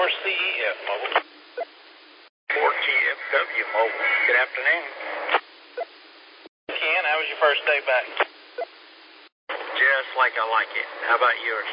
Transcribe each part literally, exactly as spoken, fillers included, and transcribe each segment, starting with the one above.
C E F Mobile. four T F W Mobile. Good afternoon. Ken, how was your first day back? Just like I like it. How about yours?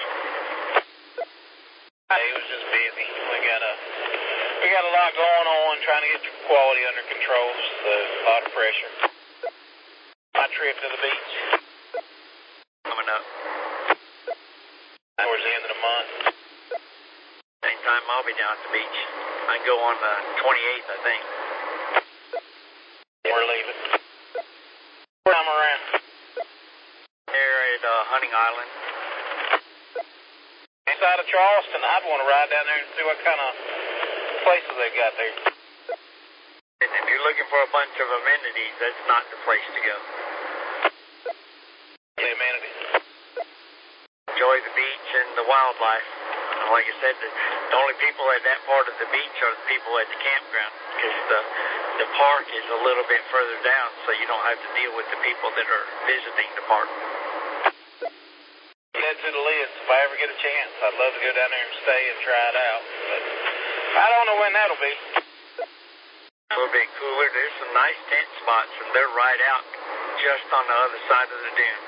Hey, it was just busy. We got a we got a lot going on, trying to get the quality under control, so a lot of pressure. My trip to the beach Coming up. towards the end of the month. Same time I'll be down at the beach. I can go on the twenty-eighth, I think. We're leaving. I'm around. Here at uh, Hunting Island. Inside of Charleston, I'd want to ride down there and see what kind of places they got there. And if you're looking for a bunch of amenities, that's not the place to go. The amenities. Enjoy the beach and the wildlife. Like I said, the, the only people at that part of the beach are the people at the campground, because the the park is a little bit further down, so you don't have to deal with the people that are visiting the park. Add to the list if I ever get a chance. I'd love to go down there and stay and try it out, but I don't know when that'll be. A little bit cooler. There's some nice tent spots, and they're right out just on the other side of the dune.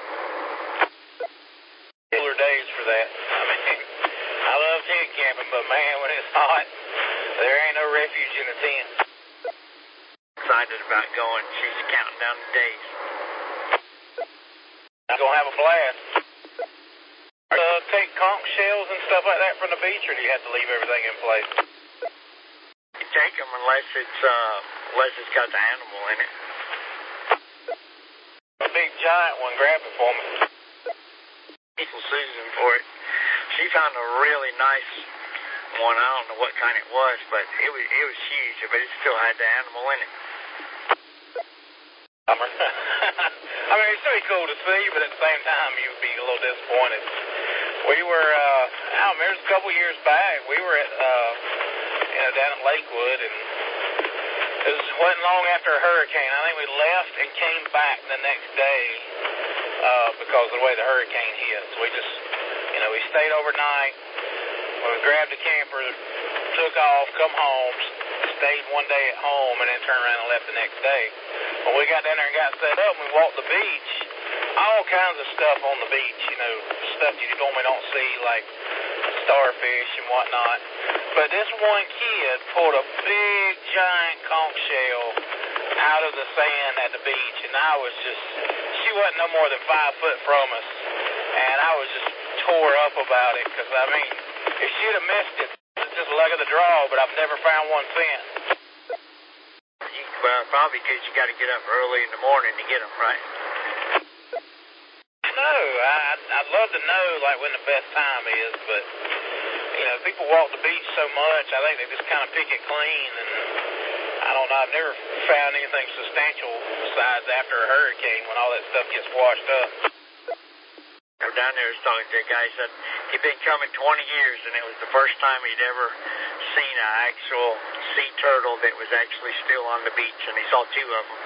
Cooler days for that. I mean, I love tent camping, but man, when it's hot, there ain't no refuge in the tent. Excited about going. She's counting down the days. I'm gonna have a blast. Uh, take conch shells and stuff like that from the beach, or do you have to leave everything in place? You take them unless it's uh unless it's got the animal in it. A big giant one, grab it for me. People Susan for it. She found a really nice one. I don't know what kind it was, but it was it was huge, but it still had the animal in it. I mean, it's pretty cool to see, but at the same time, you'd be a little disappointed. We were, uh, I don't remember, it was a couple years back, we were at, uh, you know, down at Lakewood, and it was, wasn't long after a hurricane. I think we left and came back the next day, uh, because of the way the hurricane hit. So we just, you know, we stayed overnight, we grabbed a camper, took off, come home, stayed one day at home, and then turned around and left the next day. When we got down there and got set up and we walked the beach, all kinds of stuff on the beach, you know, stuff you normally don't see, like starfish and whatnot. But this one kid pulled a big, giant conch shell out of the sand at the beach, and I was just, she wasn't no more than five foot from us, and I was just tore up about it, because, I mean, if she'd have missed it, it's just luck of the draw, but I've never found one since. Well, probably because you got to get up early in the morning to get them, right? No, I, I'd love to know, like, when the best time is, but, you know, people walk the beach so much, I think they just kind of pick it clean, and I don't know, I've never found anything substantial besides after a hurricane when all that stuff gets washed up. I was down there, I was talking to a guy, he said he'd been coming twenty years, and it was the first time he'd ever seen an actual sea turtle that was actually still on the beach, and he saw two of them.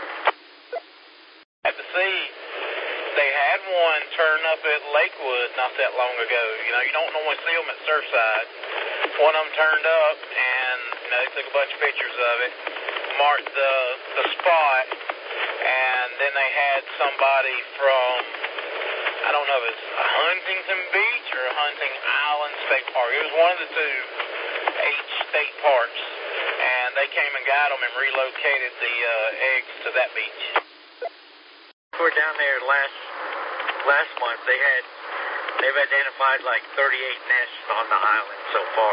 At the sea, they had one turn up at Lakewood not that long ago. You know, you don't normally see them at Surfside. One of them turned up, and, you know, they took a bunch of pictures of it, marked the, the spot, and then they had somebody from, I don't know if it's Huntington Beach or Hunting Island State Park. It was one of the two H state parks, and they came and got them and relocated the uh, eggs to that beach. We were down there last last month. They had they've identified like thirty-eight nests on the island so far.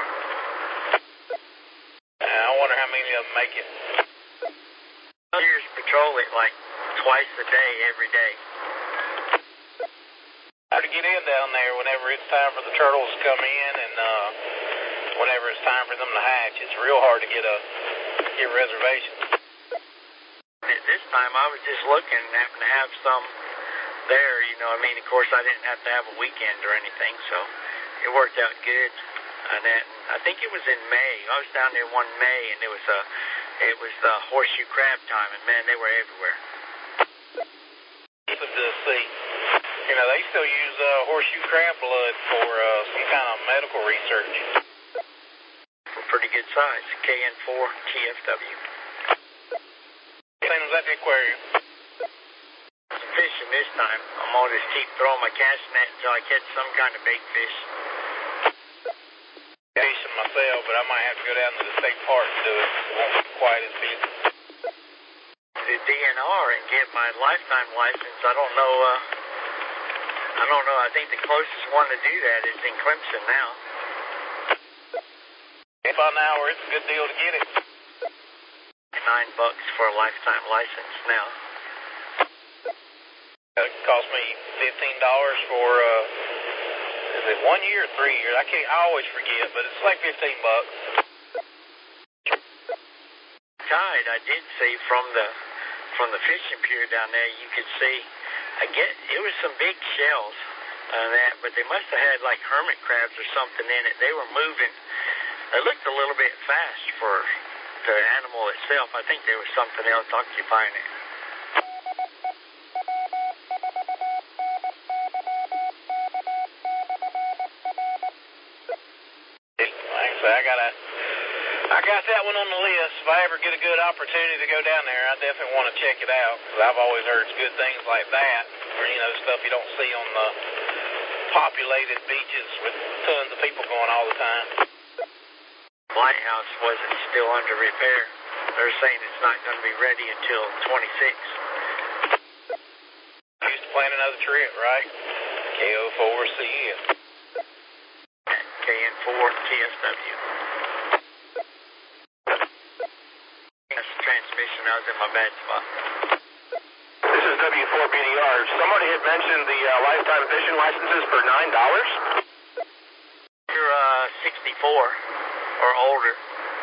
I wonder how many of them make it. Years patrol it like twice a day, every day. Hard to get in down there whenever it's time for the turtles to come in, and uh, whenever it's time for them to hatch. It's real hard to get a get reservations. This time I was just looking and happened to have some there, you know what I mean? Of course, I didn't have to have a weekend or anything, so it worked out good. And then, I think it was in May. I was down there one May, and it was a, it was the horseshoe crab time, and man, they were everywhere. To see, you know, they still use uh, horseshoe crab blood for uh, some kind of medical research. good size. K N four T F W. Same as at the aquarium. Fishing this time. I'm gonna just keep throwing my cast net until I catch some kind of big fish. Fishing myself, but I might have to go down to the state park to do it. It won't be quite as busy. The D N R and get my lifetime license. I don't know. Uh, I don't know. I think the closest one to do that is in Clemson now. If by an hour, it's a good deal to get it. Nine bucks for a lifetime license now. It cost me fifteen dollars for, uh, is it one year or three years? I can't, I always forget, but it's like fifteen bucks. Tide, I did see from the, from the fishing pier down there, you could see, I get, it was some big shells on that, but they must have had like hermit crabs or something in it. They were moving. They looked a little bit fast for the animal itself. I think there was something else occupying it. Like I say, I gotta, I got that one on the list. If I ever get a good opportunity to go down there, I definitely want to check it out, because I've always heard good things like that, or, you know, stuff you don't see on the populated beaches with tons of people going all the time. Lighthouse wasn't still under repair. They're saying it's not going to be ready until twenty-six. Used to plan another trip, right? K O four C F. K N four T F W. That's the transmission. I was in my bad spot. This is W four B D R. Somebody had mentioned the uh, lifetime fishing licenses for nine dollars. You're uh, sixty-four or older.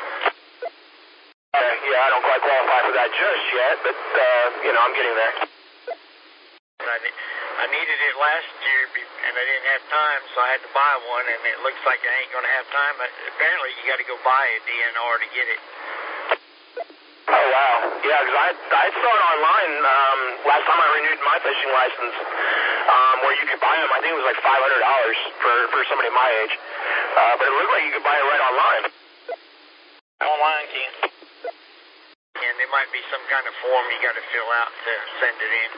Uh, yeah, I don't quite qualify for that just yet, but, uh, you know, I'm getting there. I, I needed it last year, and I didn't have time, so I had to buy one, and it looks like I ain't going to have time. But apparently, you got to go buy a D N R to get it. Oh, wow. Yeah, because I, I saw it online um, last time I renewed my fishing license, um, where you could buy them. I think it was like five hundred dollars for, for somebody my age. Uh, but it looked like you could buy it right online. Online, Ken. And there might be some kind of form you got to fill out to send it in.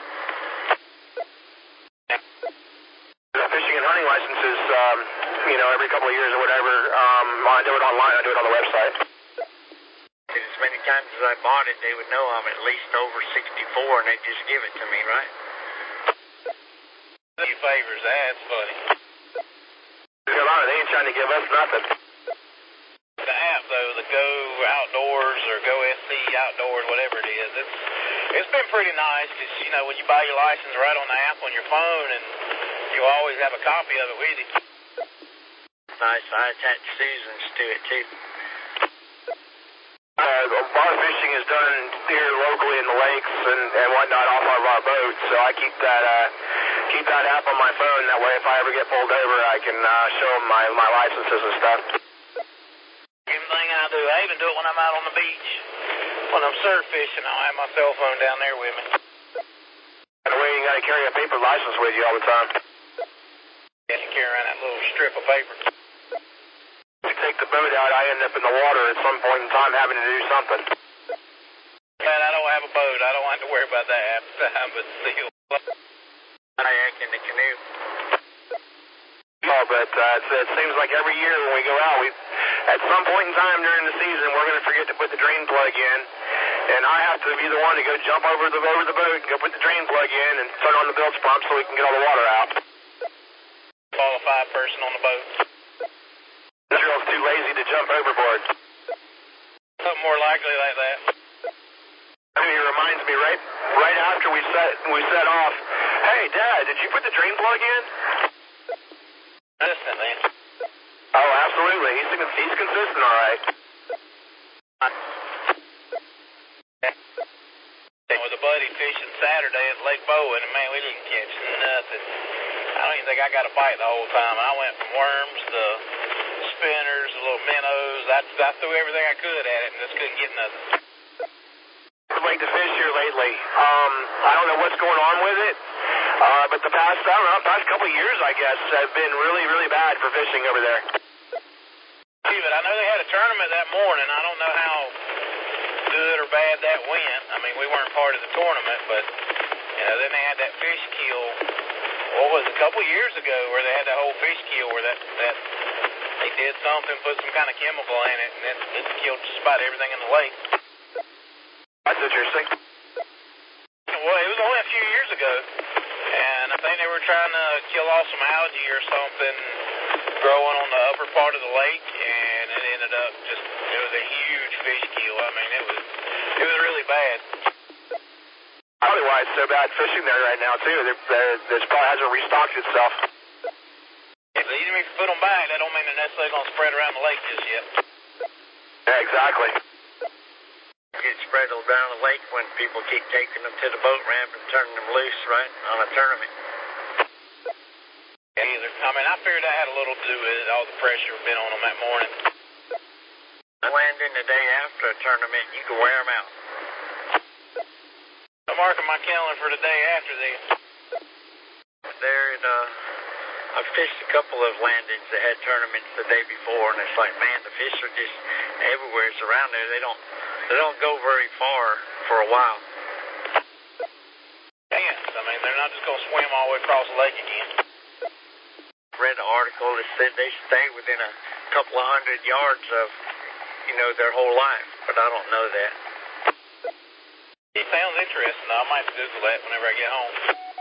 The fishing and hunting licenses, um, you know, every couple of years or whatever, um, I do it online, I do it on the website. As many times as I bought it, they would know I'm at least over sixty-four, and they'd just give it to me, right? You favors, that's funny. They ain't trying to give us nothing. The app, though, the Go Outdoors or Go S C Outdoors, whatever it is, it's it's been pretty nice, because, you know, when you buy your license right on the app on your phone, and you always have a copy of it with you. Nice. I attached Susan's to it, too. Uh, bar fishing is done here locally in the lakes and, and whatnot off of our boat, so I keep that uh, keep that app on my phone. That way, if I ever get pulled over, I can uh, show them my, my licenses and stuff. Everything I do, I even do it when I'm out on the beach. When I'm surf fishing, I'll have my cell phone down there with me. That way, you got to carry a paper license with you all the time. Yeah, you carry around that little strip of paper. To take the boat out, I end up in the water at some point in time having to do something. Man, I don't have a boat. I don't have to worry about that half the time, but still. Kayak in the canoe. Oh, but uh, it's, it seems like every year when we go out, we, at some point in time during the season, we're going to forget to put the drain plug in, and I have to be the one to go jump over the over the boat and go put the drain plug in and turn on the bilge pump so we can get all the water out. Qualified person on the boat. Israel's too lazy to jump overboard. Something more likely like that. It reminds me right right after we set we set off. Hey, Dad, did you put the drain plug in? Consistent, man. Oh, absolutely. He's he's consistent, all right. I was a buddy fishing Saturday at Lake Bowen, and man, we didn't catch nothing. I don't even think I got a bite the whole time. I went from worms to spinners, little minnows. I, I threw everything I could at it and just couldn't get nothing. Like to fish here lately. Um, I don't know what's going on with it, uh, but the past, I don't know, past couple of years, I guess, have been really, really bad for fishing over there. Gee, but I know they had a tournament that morning. I don't know how good or bad that went. I mean, we weren't part of the tournament, but, you know, then they had that fish kill, what was it, a couple years ago, where they had that whole fish kill where that, that they did something, put some kind of chemical in it, and it, it killed just about everything in the lake. That's interesting. Well, it was only a few years ago, and I think they were trying to kill off some algae or something growing on the upper part of the lake, and it ended up just, it was a huge fish kill. I mean, it was, it was really bad. Probably why it's so bad fishing there right now, too. They're, they're, this probably hasn't restocked itself. Yeah, but even if you put them back, that don't mean they're necessarily going to spread around the lake just yet. Yeah, exactly. Get spread around the lake when people keep taking them to the boat ramp and turning them loose, right, on a tournament. Yeah, either. I mean, I figured that had a little to do with it, all the pressure been on them that morning. Landing the day after a tournament, you can wear them out. I'm marking my calendar for the day after the. There, it, uh, I fished a couple of landings that had tournaments the day before, and it's like, man, the fish are just everywhere. It's around there. They don't, they don't go very far for a while. Yes, I mean, they're not just going to swim all the way across the lake again. Read an article that said they stay within a couple of hundred yards of, you know, their whole life, but I don't know that. It sounds interesting, though. I might Google that whenever I get home.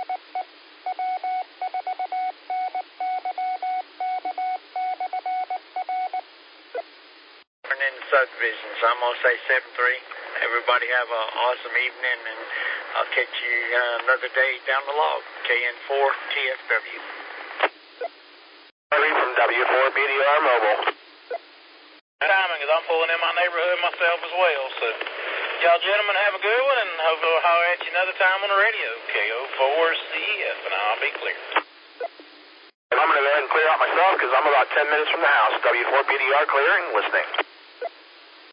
Turn in the subdivisions. I'm going to say seven three. Everybody have an awesome evening, and I'll catch you uh, another day down the log. K N four T F W. From W four B D R Mobile. Timing, because I'm pulling in my neighborhood myself as well, so y'all gentlemen have a good one, and hopefully we'll holler at you another time on the radio. K O four C F, and I'll be clear. I'm going to go ahead and clear out myself because I'm about ten minutes from the house. W four B D R clearing, listening.